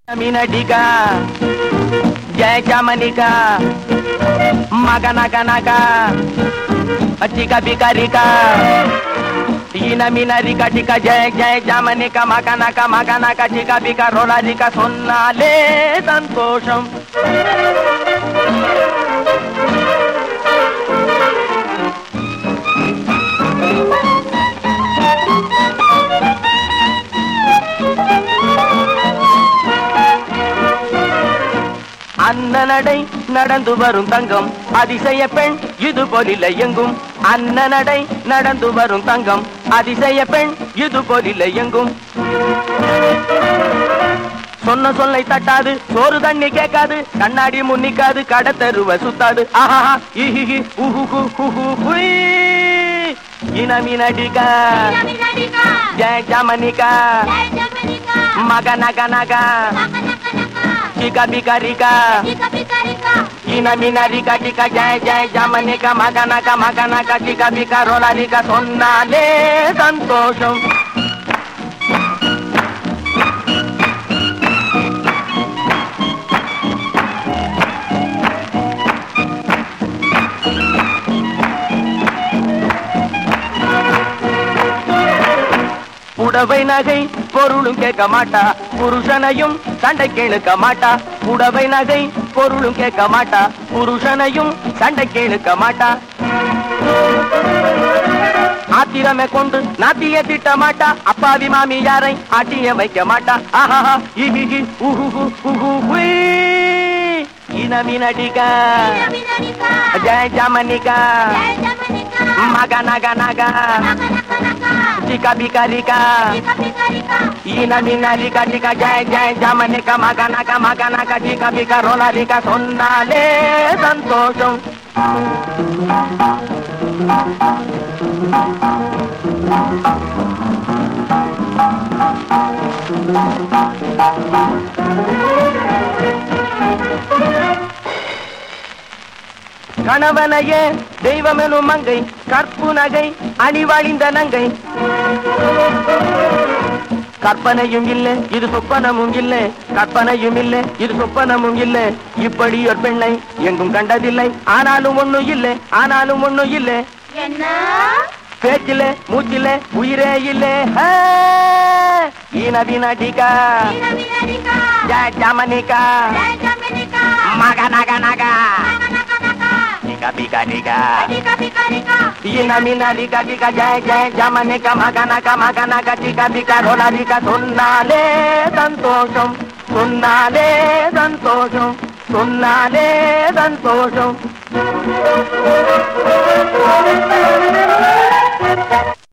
Minadika, Jai Jamanika, Maganaka Naka, Atika Bikarika, Ina Minarika Tika Jai Jai Jamanika, Maganaka Maganaka Tika Bika Rolarika Sonale Santosham. அன்னநடை நடந்து வரும் தங்கம் அதிசய பெண் இது போலில்லை எங்கும். அன்னநடை நடந்து வரும் தங்கம் அதிசய பெண் இது போலில்லை எங்கும். சொன்ன சொல்லை தட்டாது, சோறு தண்ணி கேட்காது, கண்ணாடி முன்னிக்காது, கடத்தருவ சுத்தாது. ஆஹா இஹி உஹு ஹுஹு இனமினடிகா ஜெய ஜமனிகா மகனக நகா Tika bikarika, ina minarika tika jai jai jamanika maganaka maganaka tika bika rolarika sonnale santosham. புடவை நகை பொருளும் கேட்க மாட்டா, புருஷனையும் சண்டை கேளுக்க மாட்டா. புடவை நகை பொருளும் கேட்க மாட்டா, புருஷனையும் சண்டை கேளுக்க மாட்டா. ஆத்திரமே கொண்டு நாத்திய திட்ட மாட்டா, அப்பாவி மாமி யாரை ஆட்டிய வைக்க மாட்டா. ஆஹா இஹி உஹு ஹுஹு இனமினடிகா ஜெய ஜமனிகா மகனக நகா Tika bikarika, ina minarika tika jai jai jamanika maganaka maganaka tika bika rolarika sonnale santosham. கணவனையே தெய்வமெனும் மங்கை, கற்பு நகை அணிவழிந்த நங்கை. கற்பனையும் இல்லை இது சொப்பனமும் இல்லை, கற்பனையும் இல்லை இது சொப்பனமும் இல்லை. இப்படி ஒரு பெண்ணை எங்கும் கண்டதில்லை. ஆனாலும் ஒண்ணும் இல்லை, ஆனாலும் ஒண்ணும் இல்லை. பேச்சிலே மூச்சிலே உயிரே இல்லை. ஈனவினடிகா ஜெய ஜமனிகா மகனக நகா bikarika ina minarika tika jai jai jamanika maganaka maganaka tika bika rolarika sonnale santosham sonnale santosham sonnale santosham.